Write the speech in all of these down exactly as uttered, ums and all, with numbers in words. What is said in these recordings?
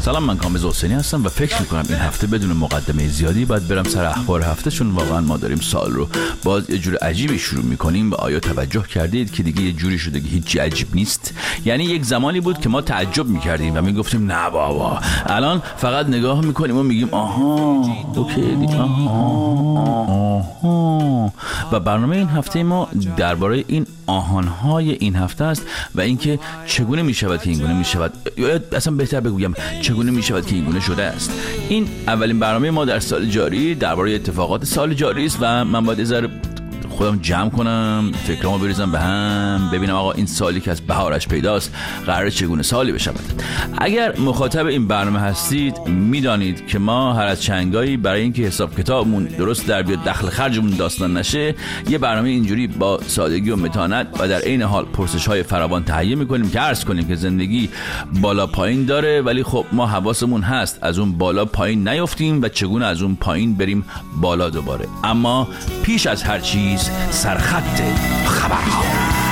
سلام، من کامبیز حسینی هستم و فکر میکنم این هفته بدون مقدمه زیادی باید برم سر اخبار هفته، چون واقعا ما داریم سال رو باز یه جور عجیبی شروع میکنیم. و آیا توجه کردید که دیگه یه جوری شده که هیچی عجیب نیست؟ یعنی یک زمانی بود که ما تعجب میکردیم و میگفتیم نه بابا، الان فقط نگاه میکنیم و میگیم آها اوکی دیگه آها آها. و برنامه این هفته ما درباره این آهانهای این هفته است و اینکه چگونه میشود که اینگونه میشود، یا اصلا بهتر بگویم چگونه میشود که اینگونه شده است. این اولین برنامه ما در سال جاری درباره اتفاقات سال جاری است و من باید ذره خودم جمع کنم، فکرامو بریزم به هم، ببینم آقا این سالی که از بهارش پیداست قراره چگونه سالی بشود. اگر مخاطب این برنامه هستید میدانید که ما هر از چنگایی برای اینکه حساب کتابمون درست در بیاد، دخل خرجمون داستان نشه، یه برنامه اینجوری با سادگی و متانت و در عین حال پرسش‌های فراوان تهیه می‌کنیم که عرض کنیم که زندگی بالا پایین داره، ولی خب ما حواسمون هست از اون بالا پایین نیافتیم و چگونه از اون پایین بریم بالا دوباره. اما پیش از هر چیز سرخط خبرها.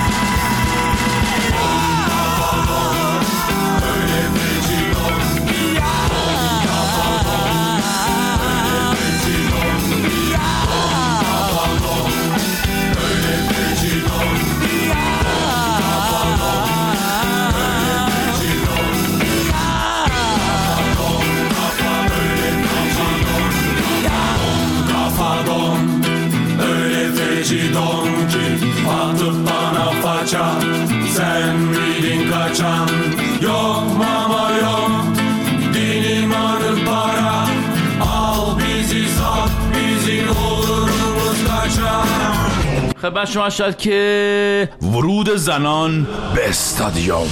Atıp bana faça, sen miydin kaçan? Yok mama yok, dinim adı para. Al bizi sat, bizim olurumuz kaçar. خبر شما شد که ورود زنان به استادیوم.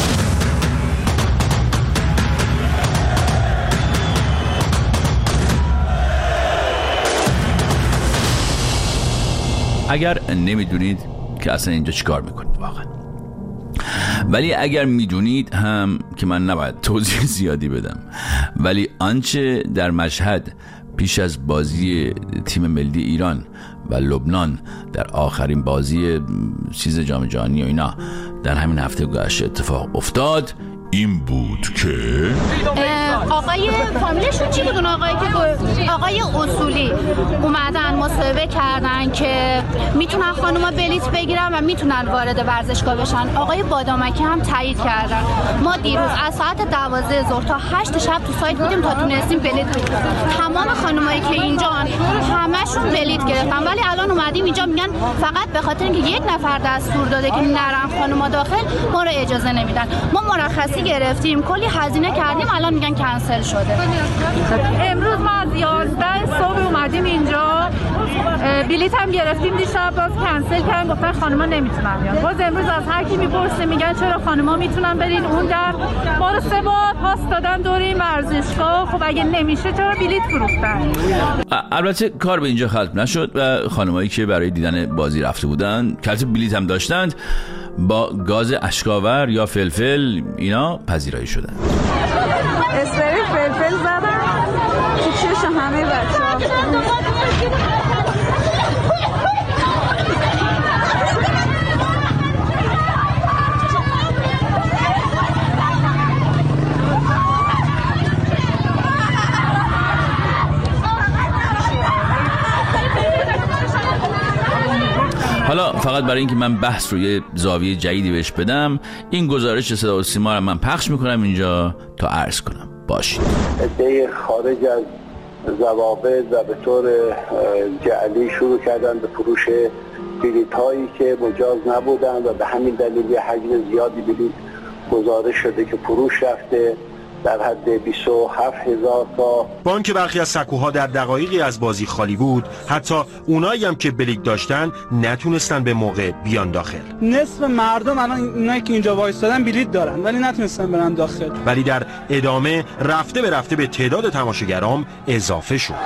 اگر نمیدونید که اصلا اینجا چیکار میکنید واقعا، ولی اگر میدونید هم که من نباید توضیح زیادی بدم، ولی آنچه در مشهد پیش از بازی تیم ملی ایران و لبنان در آخرین بازی چیز جام جهانی و اینا در همین هفته گذشته اتفاق افتاد این بود که آقای فامیلشون چی بودون؟ آقای که آقای اصولی اومدن مصاحبه کردن که میتونن خانوما بلیت بگیرن و میتونن وارد ورزشگاه بشن. آقای بادامکی هم تایید کردن. ما دیروز از ساعت دوازده ظهر تا هشت شب تو سایت بودیم تا تونستیم بلیت بگیریم. تمام خانمایی که اینجا همشون بلیت گرفتن، ولی الان اومدیم اینجا میگن فقط به خاطر اینکه یک نفر دستور داده که نرن خانوما داخل ما رو اجازه نمیدن. ما مرخصی گرفتیم، کلی هزینه کردیم، الان میگن کنسل شده. امروز ما از یازده صبح اومدیم اینجا، بلیط هم گرفتیم، دیشب باز کنسل کردن، گفتن خانما نمیتونن بیان. باز امروز از هر کی میپرسه میگن چرا خانما میتونن برین اون در. ما رو سه بار پاس دادن دور این ورزشگاه، خب اگه نمیشه چرا بلیط فروختن؟ البته کار به اینجا ختم نشد و خانمایی که برای دیدن بازی رفته بودن کارت بلیط هم داشتند با گاز اشکاور یا فلفل اینا پذیرایی شدن. اسپری فلفل زدن تو چش همه بچه‌ها. حالا فقط برای اینکه من بحث رو یه زاویه جدیدی بهش بدم، این گزارش صدا و سیما رو من پخش میکنم اینجا تا عرض کنم. باشید. عده خارج از ضوابط و به طور جعلی شروع کردن به فروش بلیط هایی که مجاز نبودن و به همین دلیل یه حجم زیادی بلیط گزارش شده که فروش رفته در حد بیست و هفت هزار تا. با آنکه برخی از سکوها در دقایقی از بازی خالی بود، حتی اونایی هم که بلیط داشتن نتونستن به موقع بیان داخل. نصف مردم الان اونایی که اینجا وایسادن بلیط دارن ولی نتونستن برن داخل. ولی در ادامه رفته به رفته به تعداد تماشاگرام اضافه شد.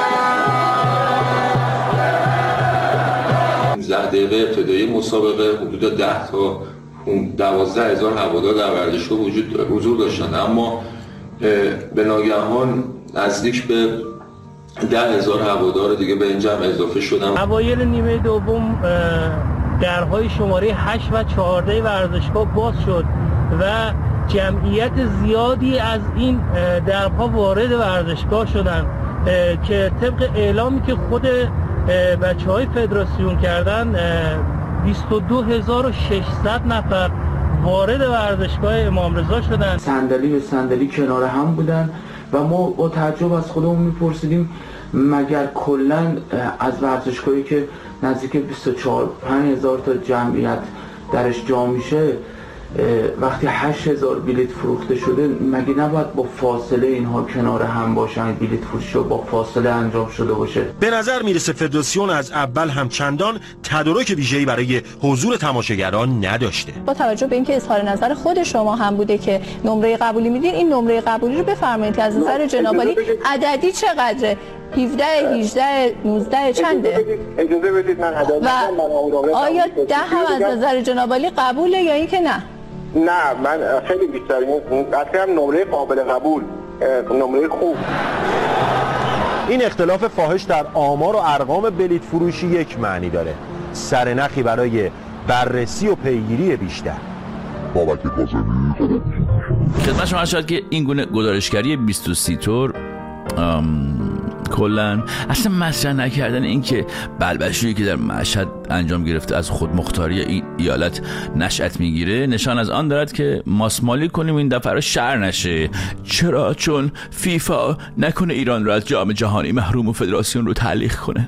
ده دقیقه ابتدایی مسابقه حدود ده تا دوازده هزار هوادار در ورزشگاه وجود حضور داشتند، اما به ناگهان نزدیک به ده هزار هوادار دیگه به این جمع اضافه شدن. اوایل نیمه دوم درهای شماره هشت و چهارده ورزشگاه باز شد و جمعیت زیادی از این درها وارد ورزشگاه شدن که طبق اعلامی که خود بچه‌های فدراسیون کردن بیست و دو هزار و ششصد نفر وارد ورزشگاه امام رضا شدن. صندلی به صندلی کنار هم بودن و ما با تعجب از خودمون میپرسیدیم مگر کلا از ورزشگاهی که نزدیک بیست و چهار پنج هزار تا جمعیت درش جا میشه وقتی هشت هزار بلیت فروخته شده مگه نباید با فاصله اینها کنار هم باشن، بلیت فروشی با فاصله انجام شده باشه؟ به نظر میرسه فدراسیون از اول هم چندان تدارک ویژه‌ای برای حضور تماشاگران نداشته. با توجه به اینکه اظهار نظر خود شما هم بوده که نمره قبولی میدین، این نمره قبولی رو بفرمایید که از نظر جناب عالی عددی چقدره؟ هفده، هجده، نوزده چنده؟ اجازه بدید من عدد و آیا ده هم از نظر جناب عالی قبوله یا اینکه نه؟ نه، من خیلی بیشتر قطعا نمره قابل قبول، نمره خوب. این اختلاف فاحش در آمار و ارقام بلیت فروشی یک معنی داره: سرنخی برای بررسی و پیگیری بیشتر. بابک کاظمی خدمت شما شد که این گونه گزارشگری بیست و سه طور کلن اصلا مطرح نکردن این که بلبشویی که در مشهد انجام گرفته از خودمختاری این ایالت نشأت میگیره نشان از آن دارد که ماسمالی کنیم این دفعه رو شر نشه. چرا؟ چون فیفا نکنه ایران رو از جام جهانی محروم و فدراسیون رو تعلیق کنه.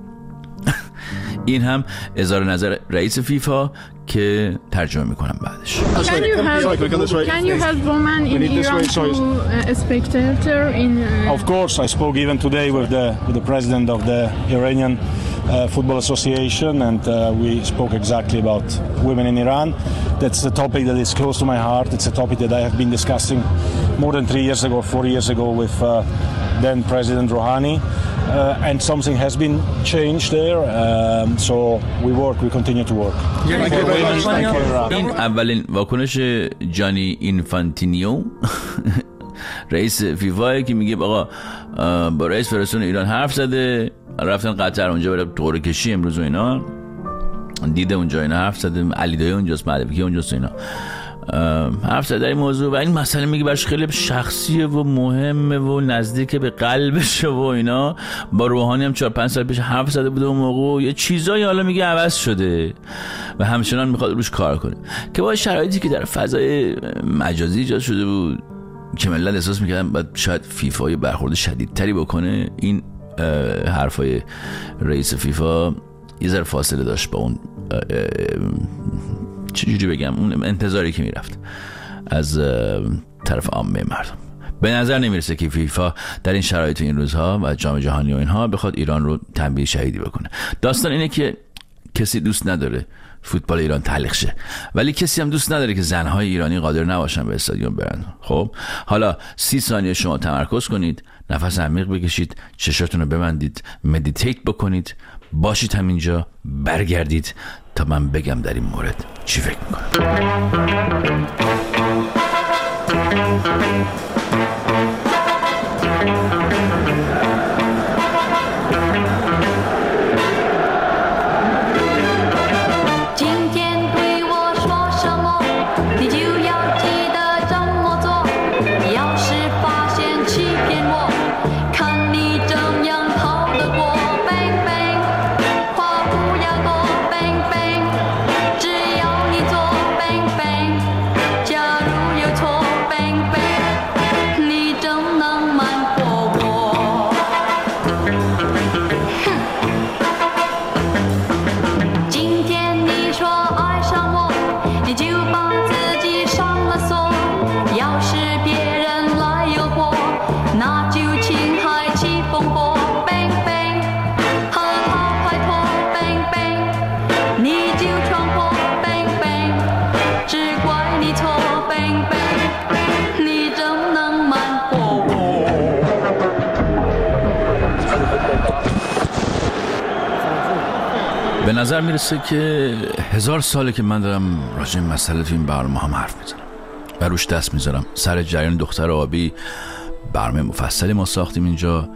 این هم اظهار نظر رئیس فیفا که ترجمه میکنم بعدش. Can you help, can you help women in Iran to uh, spectator in uh... Of course, I spoke even today with the with the president of the Iranian uh, Football Association, and uh, we spoke exactly about women in Iran. That's a topic that is close to my heart. It's a topic that I have been discussing more than three years ago, four years ago with uh, then President Rouhani. Uh, and something has been changed there, um, so we work, we continue to work. این اولین واکنش جانی اینفانتینیو رئیس فیفا که میگه آقا با رئیس فدراسیون ایران حرف زده، رفتن قطر اونجا برای قرعه کشی امروز و اینا، دیده اونجا اینا حرف زده، علی دایی اونجاست، مهدوی اونجاست اینا حرف زده در این موضوع و این مسئله میگه براش خیلی شخصیه و مهمه و نزدیک به قلبشه و اینا. با روحانی هم چهار پنج سال پیش حرف زده بوده اون موقع، یه چیزایی حالا میگه عوض شده و همچنان میخواد روش کار کنه که با شرایطی که در فضای مجازی ایجاد شده بود که ملت احساس میکردن باید شاید فیفا یه برخورد شدیدتری بکنه. این حرفای رئیس فیفا یه ذره فاصله داشت با اون چجوری بگم اون انتظاری که میرفت از طرف عامه مردم. به نظر نمیرسه که فیفا در این شرایط این روزها و جام جهانی و اینها بخواد ایران رو تنبیه شهیدی بکنه. داستان اینه که کسی دوست نداره فوتبال ایران تعلیق شه، ولی کسی هم دوست نداره که زنهای ایرانی قادر نباشن به استادیوم برن. خب حالا سی ثانیه شما تمرکز کنید، نفس عمیق بکشید، چشاتون رو ببندید، مدیتیت بکنید، باشید همینجا، برگردید تا من بگم در این مورد چی فکر میکنم. به نظر میرسه که هزار ساله که من دارم راجع به مسئله تو این برنامه هم حرف میزنم و روش دست میذارم. سر جریان دختر آبی برنامه مفصلی ما ساختیم اینجا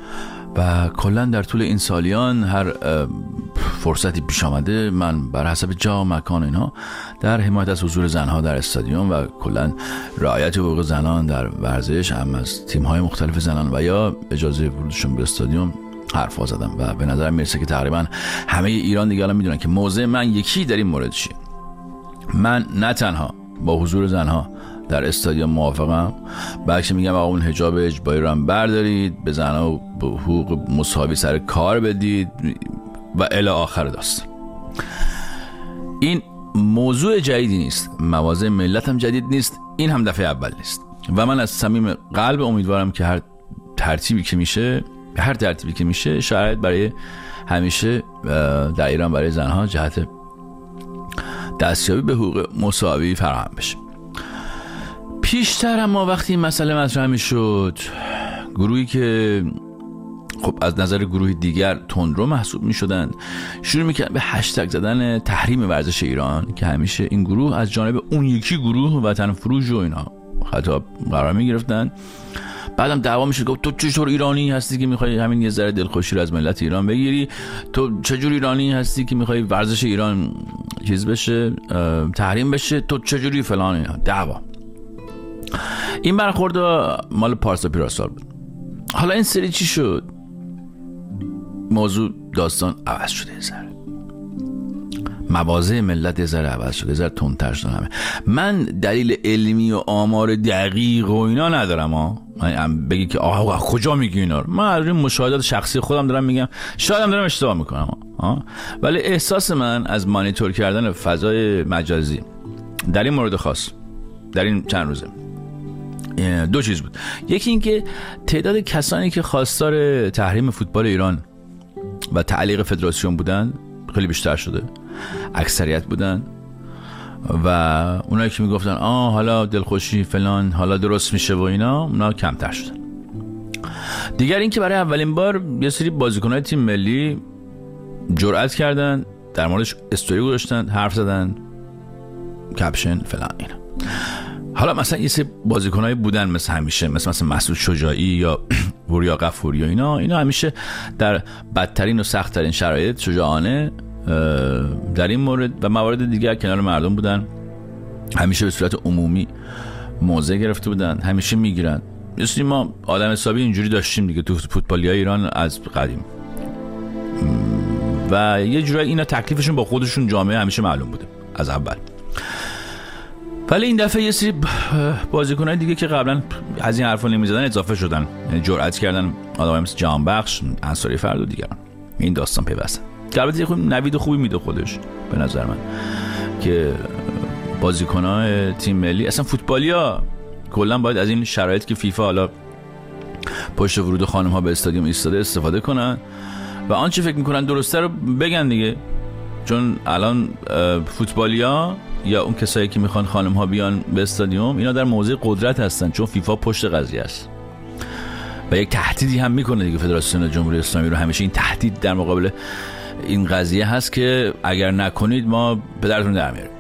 و کلا در طول این سالیان هر فرصتی پیش آمده من بر حسب جا و مکان اینها در حمایت از حضور زنها در استادیوم و کلا رعایت حقوق زنان در ورزش هم از تیم‌های مختلف زنان و یا اجازه ورودشون به استادیوم حرفا زدم و به نظر میرسه که تقریبا همه ایران دیگه الان میدونن که موضع من یکی در این مورد چیه. من نه تنها با حضور زنها در استادیوم موافقم، بلکه میگم آقا اون حجاب اجباری رو هم بردارید، به زنها به حقوق مساوی سر کار بدید و الی آخر داستان. این موضوع جدیدی نیست، مواضع ملت هم جدید نیست، این هم دفعه اول نیست و من از صمیم قلب امیدوارم که هر ترتیبی که میشه هر ترتیبی که میشه شاید برای همیشه در ایران برای زنها جهت دستیابی به حقوق مساوی فراهم بشه. پیشتر اما وقتی این مسئله مطرح میشد، گروهی که خب از نظر گروه دیگر تندرو محسوب میشدن شروع میکردن به هشتگ زدن تحریم ورزش ایران که همیشه این گروه از جانب اون یکی گروه وطن فروش و اینا خطاب قرار میگرفتن. بعدم دعوا میشه گفت تو چطور ایرانی هستی که میخوای همین یه ذره دلخوشی رو از ملت ایران بگیری، تو چجور ایرانی هستی که میخوای ورزش ایران چیز بشه تحریم بشه، تو چجوری فلان اینا. دعوا این برخورد مال پارسا پیراسال بود. حالا این سری چی شد؟ موضوع داستان عوض شده، ذره مواضع ملت یه ذره عوض شده، ذره تندتر شدن همه. من دلیل علمی و آمار دقیق و اینا ندارم ها، من بگی که آها کجا میگی اینا رو، من از این مشاهدات شخصی خودم دارم میگم، شاید هم دارم اشتباه میکنم ها، ولی احساس من از مانیتور کردن فضای مجازی در این مورد خاص در این چند روزه دو چیز بود. یکی این که تعداد کسانی که خواستار تحریم فوتبال ایران و تعلیق فدراسیون بودن خیلی بیشتر شده، اکثریت بودن و اونایی که میگفتن آه حالا دلخوشی فلان حالا درست میشه و اینا، اونا کمتر شدن. دیگر این که برای اولین بار یه سری بازیکن‌های تیم ملی جرأت کردن در موردش استوری گذاشتن، حرف زدن، کپشن فلان اینا. حالا مثلا یه سری بازیکنایی بودن مثل همیشه مثل مثلا مسعود شجاعی یا وریا غفوری و اینا اینا همیشه در بدترین و سخت‌ترین شرایط شجاعانه در این مورد و موارد دیگر کنار مردم بودن، همیشه به صورت عمومی موضع گرفته بودن، همیشه میگیرن. مثلا ما آدم حسابی اینجوری داشتیم دیگه تو فوتبالیای ایران از قدیم و یه جورایی اینا تکلیفشون با خودشون جامعه همیشه معلوم بوده از اول. ولی این دفعه یه سری بازیکن‌های دیگه که قبلا از این حرفا نمی‌زدن اضافه شدن، یعنی جرأت کردن، آدمای مثل جهانبخش، انصاری فرد و دیگران. این داستان پیوستن. البته خب نوید خوبی میده خودش به نظر من که بازیکن‌های تیم ملی اصلا فوتبالیا کلا باید از این شرایط که فیفا حالا پشت ورود خانم‌ها به استادیوم ایستاده استفاده کنن و آنچه فکر می‌کنن درسته رو بگن دیگه، چون الان فوتبالیا یا اون کسایی که میخوان خانم ها بیان به استادیوم اینا در موضع قدرت هستن، چون فیفا پشت قضیه است و یک تهدیدی هم میکنه دیگه. فدراسیون جمهوری اسلامی رو همیشه این تهدید در مقابل این قضیه هست که اگر نکنید ما پدرتون در میاریم.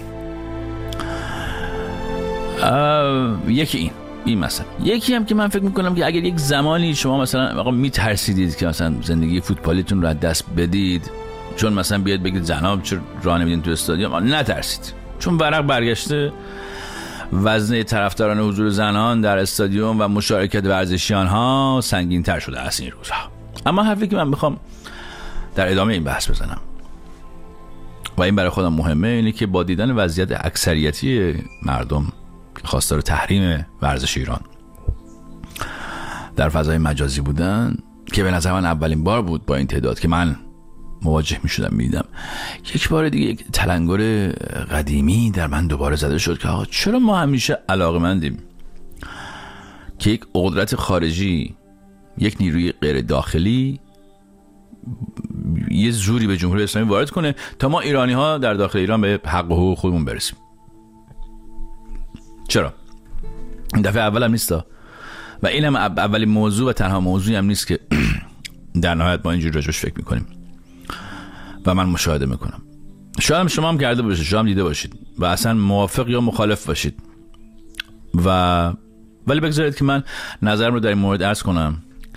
یکی این این مثلا یکی هم که من فکر میکنم که اگر یک زمانی شما مثلا آقا میترسیدید که مثلا زندگی فوتبالیتون رو از دست بدید چون مثلا بیاد بگید زنها چرا راه نمیدین تو استادیوم، نترسید، چون ورق برگشته، وزنه طرفداران حضور زنان در استادیوم و مشارکت ورزشیان ها سنگین تر شده است این روزها. اما حرفی که من میخوام در ادامه این بحث بزنم و این برای خودم مهمه اینه که با دیدن وضعیت اکثریتی مردم که خواستار تحریم ورزش ایران در فضای مجازی بودن که به نظر من اولین بار بود با این تعداد که من مواجه می شدم، می دیدم یک بار دیگه یک تلنگر قدیمی در من دوباره زده شد که آقا چرا ما همیشه علاقمندیم که یک قدرت خارجی، یک نیروی غیر داخلی یه زوری به جمهوری اسلامی وارد کنه تا ما ایرانی ها در داخل ایران به حق و حقوق خودمون برسیم. چرا؟ این دفعه اول هم نیست و این هم اولین موضوع و تنها موضوعی هم نیست که در نهایت ما اینجوری راجعش فکر میکنیم و من مشاهده میکنم. شاید هم شما هم کرده باشید، شما هم دیده باشید و اصلا موافق یا مخالف باشید و ولی بگذارید که من نظرم رو در این مورد عرض کنم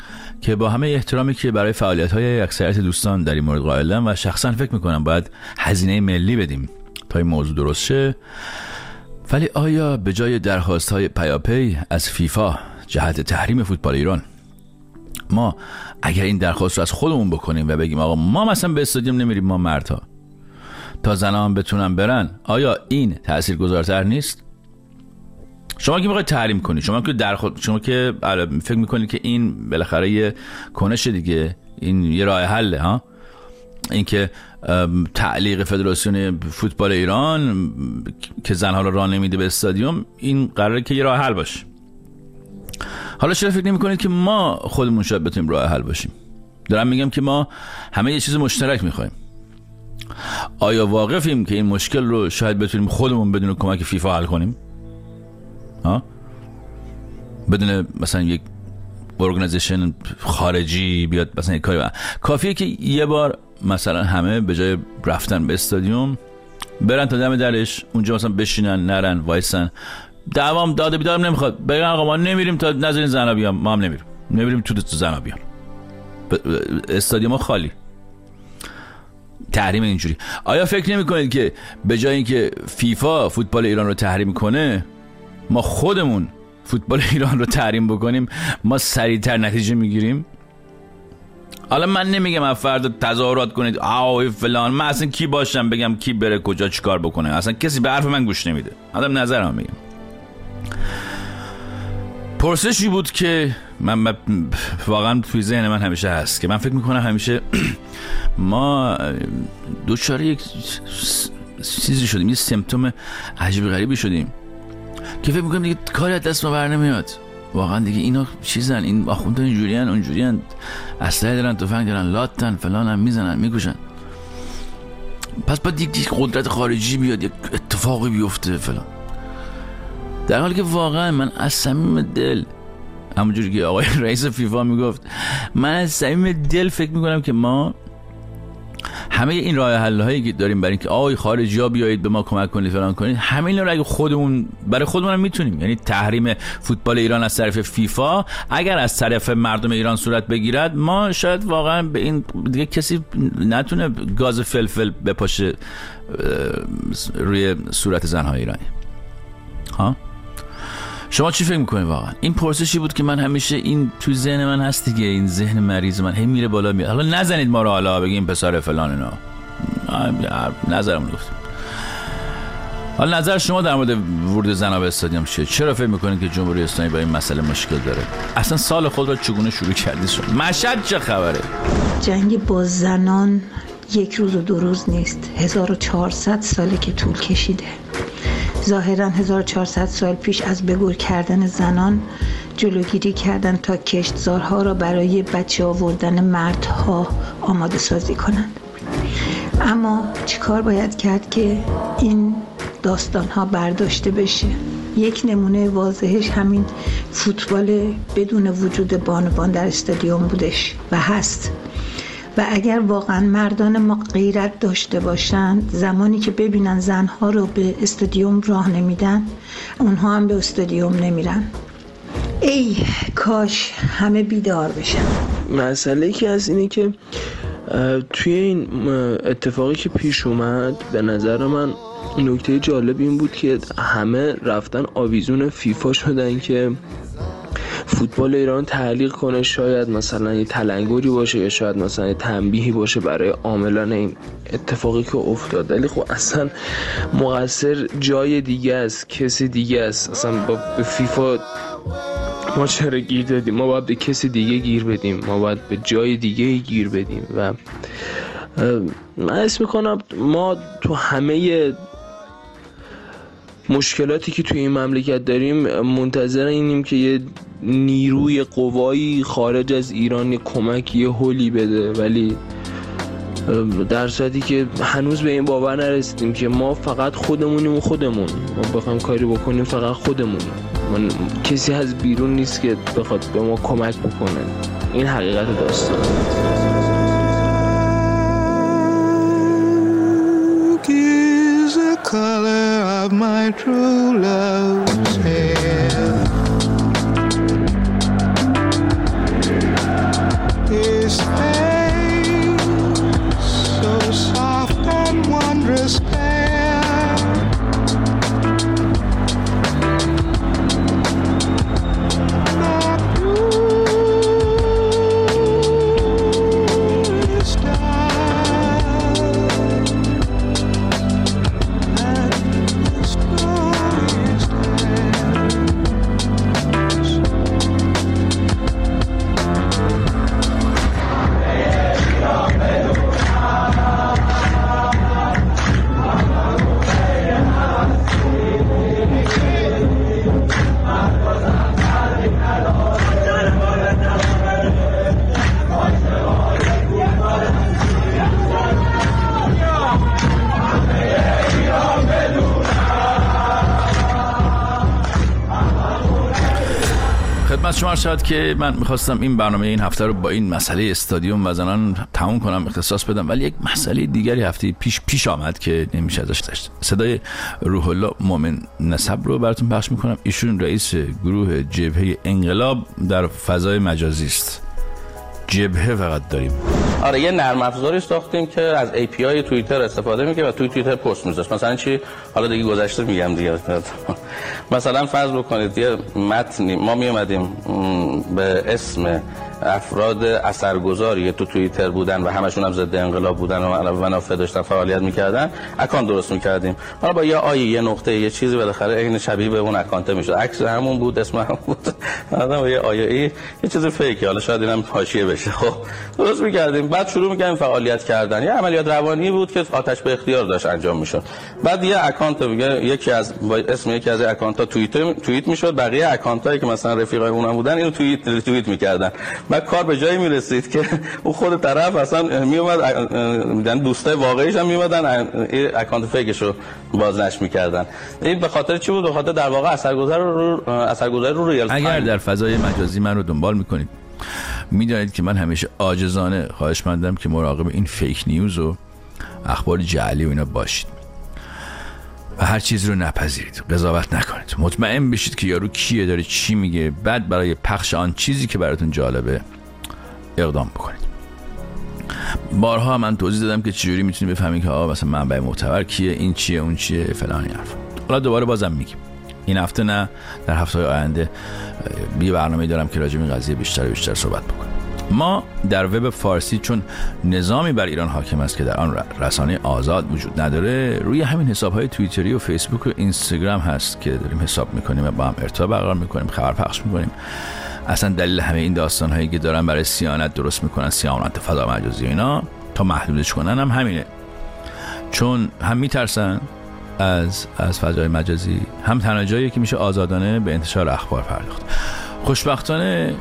که با همه احترامی که برای فعالیت‌های اکثریت دوستان در این مورد قائلم و شخصا فکر می‌کنم باید هزینه ملی بدیم تا این موضوع درست شه، ولی آیا به جای درخواست‌های پیاپی از فیفا جهت تحریم فوتبال ایران، ما اگر این درخواست رو از خودمون بکنیم و بگیم آقا ما مثلا به استادیوم نمیریم، ما مردها تا زنها هم بتونن برن، آیا این تاثیرگذارتر نیست؟ شما که میخواید تحریم کنی، شما که درخواست، شما که فکر میکنید که این بالاخره یه کنش دیگه، این یه راه حله ها، این که تعلیق فدراسیون فوتبال ایران که زنها رو راه نمیده به استادیوم، این قراره که یه راه حل باشه. حالا چرا فکر نمی‌کنید که ما خودمون شاید بتونیم راه حل باشیم؟ دارم میگم که ما همه یه چیز مشترک می‌خوایم. آیا واقفیم که این مشکل رو شاید بتونیم خودمون بدون کمک فیفا حل کنیم؟ ها؟ بدون مثلا یک ارگانیزیشن خارجی بیاد مثلا یک کاری با. کافیه که یه بار مثلا همه به جای رفتن به استادیوم برن تا دم درش، اونجا مثلا بشینن، نرن، وایسن، دوام داده بیدارم نمیخواد، بگن آقا ما نمیریم تا نذارین زنا بیان، ما هم نمیریم نمیریم تو تو زنا بیان، استادیوم خالی، تحریم اینجوری. آیا فکر نمی کنید که به جای اینکه فیفا فوتبال ایران رو تحریم کنه، ما خودمون فوتبال ایران رو تحریم بکنیم، ما سریعتر نتیجه میگیریم؟ حالا من نمیگم از فردا تظاهرات کنید آوه فلان، من اصلا کی باشم بگم کی بره کجا چیکار بکنه، اصلا کسی به حرف من گوش نمیده، آدم نظرم میگم. پرسشی بود که من واقعا توی ذهن من همیشه هست که من فکر میکنم همیشه ما دوچاره یک چیزی شدیم، یه سمپتوم عجیب غریبی شدیم که فکر میکنم دیگه کاری از دست ما بر نمیاد. واقعا دیگه اینا چیزن، این آخوندان اینجوریان اونجوریان، اسلحه دارن، تفنگ دارن، لاتن فلانن، میزنن میکشن، پس باید یک قدرت خارجی بیاد، یک اتفاقی بیفته فلان. در حالی که واقعا من از صمیم دل، همونجوری که آقای رئیس فیفا میگفت، من از صمیم دل فکر میکنم که ما همه این راه حل هایی که داریم برای اینکه آقای خارجی ها بیایید به ما کمک کنید فلان کنید، همه اینا رو اگه خودمون برای خودمون هم میتونیم، یعنی تحریم فوتبال ایران از طرف فیفا اگر از طرف مردم ایران صورت بگیرد، ما شاید واقعا به این دیگه کسی نتونه گاز فلفل بپاشه روی صورت زنهای ایرانی. ها؟ شما چی فکر میکنید واقعا؟ این پرسشی بود که من همیشه این تو ذهن من هست دیگه، این ذهن مریض من هی میره بالا میاد. حالا نزنید ما رو، حالا بگیم پسر فلان اینا، نظرمون گفتم. حالا نظر شما در مورد ورود زنها به استادیوم چیه؟ چرا فکر میکنید که جمهوری اسلامی با این مسئله مشکل داره؟ اصلا سال خود را چگونه شروع کردید شما؟ مشهد چه خبره؟ جنگ با زنان یک روز و دو روز نیست، هزار و چهارصد ساله که طول کشیده. ظاهراً هزار و چهارصد سال پیش از به گور کردن زنان جلوگیری کردن تا کشتزارها را برای بچه آوردن مردها آماده سازی کنند. اما چیکار باید کرد که این داستانها برداشته بشه؟ یک نمونه واضحش همین فوتبال بدون وجود بانوان در استادیوم بودش و هست. و اگر واقعا مردان ما غیرت داشته باشند، زمانی که ببینن زنها رو به استادیوم راه نمیدن، اونها هم به استادیوم نمیرن. ای کاش همه بیدار بشن. مسئله که از اینه که توی این اتفاقی که پیش اومد، به نظر من نکته جالب این بود که همه رفتن آویزون فیفا شدن که فوتبال ایران تعلیق کنه، شاید مثلا یه تلنگری باشه یا شاید مثلا یه تنبیهی باشه برای عاملان این اتفاقی که افتاد. ولی خب اصلا مقصر جای دیگه است، کسی دیگه است. اصلا با به فیفا ما چرا گیر دادیم؟ ما باید به کسی دیگه گیر بدیم، ما باید به جای دیگه گیر بدیم. و من حس میکنم ما تو همه مشکلاتی که توی این مملکت داریم منتظر اینیم که یه نیروی قوایی خارج از ایران کمک یه هولی بده، ولی در صورتی که هنوز به این باور نرسیدیم که ما فقط خودمونیم و خودمون ما بخوایم کاری بکنیم فقط خودمونیم، من کسی از بیرون نیست که بخواد به ما کمک بکنه. این حقیقت داستان. Color of my true love's hair. خدمت شما شد که من میخواستم این برنامه این هفته رو با این مسئله استادیوم و زنان تموم کنم، اختصاص بدم، ولی یک مسئله دیگری هفته پیش پیش آمد که نمیشه ازش داشت. صدای روح الله مومن نسب رو براتون پخش میکنم. ایشون رئیس گروه جبهه انقلاب در فضای مجازی است. جبهه فقط داریم. آره یه نرم افزاری ساختیم که از ای پی آی توییتر استفاده میکنه و توی توییتر پست میذاره. مثلا چی؟ حالا دیگه گذشته میگم دیگه. مثلا فرض بکنید یه متنی ما می اومدیم به اسم افراد اثرگذاری تو توییتر بودن و همشون هم ضد انقلاب بودن و منافع داشتن، فعالیت میکردن، اکانت درست میکردیم. حالا با یه آی یه نقطه یه چیزی بالاخره عین شبیه به اون اکانت میشد، عکس همون بود، اسم همون بود، بعدم یه آی ای یه چیز فیکی، حالا شاید اینم حاشیه بشه. خب درست میکردیم، بعد شروع میکردیم فعالیت کردن. یه عملیات روانی بود که آتش به اختیار داشت انجام میشد. بعد یه اکانت میگه یکی از اسم یکی از اکانت ها توییت توییت میشد، بقیه اکانت هایی که مثلا رفیقای اونم بودن اینو توییت توییت میکردن. بعد کار به جایی میرسید که اون خود طرف اصلا میومد، میدن دوستای واقعیش هم میومدن اکانت فیکشو بازنشر میکردن. این به خاطر چی بود؟ به خاطر در واقع اثرگذار رو اثرگذاری رو ریال تایم. اگر در فضای مجازی من رو دنبال میکنید میدونید که من همیشه عاجزانه خواهش مندم که مراقب این فیک نیوز و اخبار جعلی و اینا باشید و هر چیز رو نپذیرید، قضاوت نکنید، مطمئن بشید که یارو کیه، داره چی میگه، بعد برای پخش آن چیزی که براتون جالبه اقدام بکنید. بارها من توضیح دادم که چجوری میتونید بفهمید که آقا مثلا منبع معتبر کیه، این چیه، اون چیه، فلان حرف. حالا دوباره بازم میگم این هفته نه، در هفته‌های آینده یه برنامه دارم که راجع به این قضیه بیشتر و بیشتر صحبت بکنم. ما در وب فارسی چون نظامی بر ایران حاکم است که در آن رسانه آزاد وجود نداره، روی همین حساب‌های توییتری و فیسبوک و اینستاگرام هست که داریم حساب می‌کنیم و با هم ارتباط برقرار می‌کنیم، خبر پخش می‌کنیم. اصلا دلیل همه این داستان‌هایی که دارن برای صیانت درست می‌کنن، صیانت فضا مجازی اینا، تا محدودش کنن هم همینه. چون هم می‌ترسن از از فضای مجازی، هم تنها جایی که میشه آزادانه به انتشار اخبار پرداخت. خوشبختانه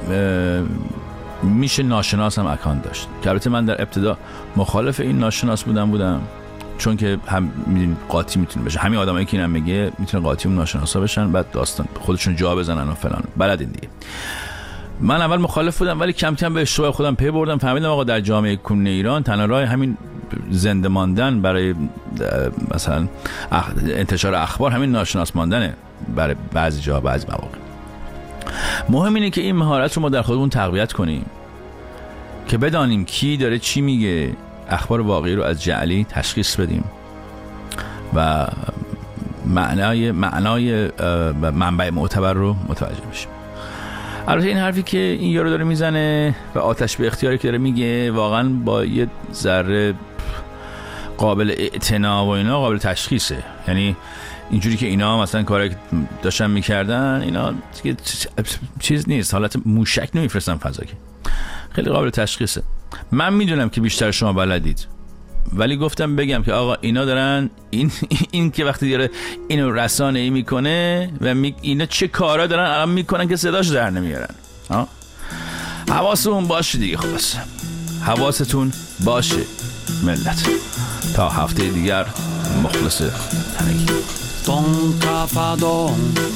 میشه ناشناس هم اکانت داشت که البته من در ابتدا مخالف این ناشناس بودم بودم چون که هم میدونید قاطی میتونه بشه، همین آدمایی که اینم میگه میتونه قاطی اون ناشناسا بشن، بعد داستان خودشون جا بزنن و فلان، بلدین دیگه. من اول مخالف بودم ولی کم کم به اشتباه خودم پی بردم، فهمیدم آقا در جامعه کنونی ایران تنها راه همین زنده ماندن برای مثلا انتشار اخبار همین ناشناس ماندنه برای بعضی جاها، بعضی مواقع. مهم اینه که این مهارت رو ما در خودمون تقویت کنیم که بدانیم کی داره چی میگه، اخبار واقعی رو از جعلی تشخیص بدیم و معنای معنای منبع معتبر رو متوجه بشیم. البته این حرفی که این یارو داره میزنه و آتش به اختیاری که داره میگه واقعا با یه ذره قابل اعتنا و اینا قابل تشخیصه. یعنی اینجوری که اینا مثلا کاری که داشتن میکردن اینا چیز نیست، حالت موشک نمیفرستن فضا، که خیلی قابل تشخیصه. من میدونم که بیشتر شما بلدید ولی گفتم بگم که آقا اینا دارن این این که وقتی داره اینو رسانه ای میکنه و می اینا چه کارا دارن الان میکنن که صداش در نمیارن. ها حواستون باشه دیگه، خلاص حواستون باشه ملت. تا هفته دیگر مخلص تنگی. Ton cafadon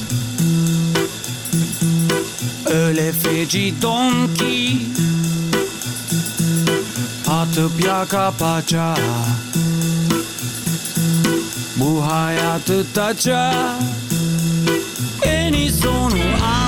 öyle feci don ki atıp yaka paça bu hayatı taça en iyi sonu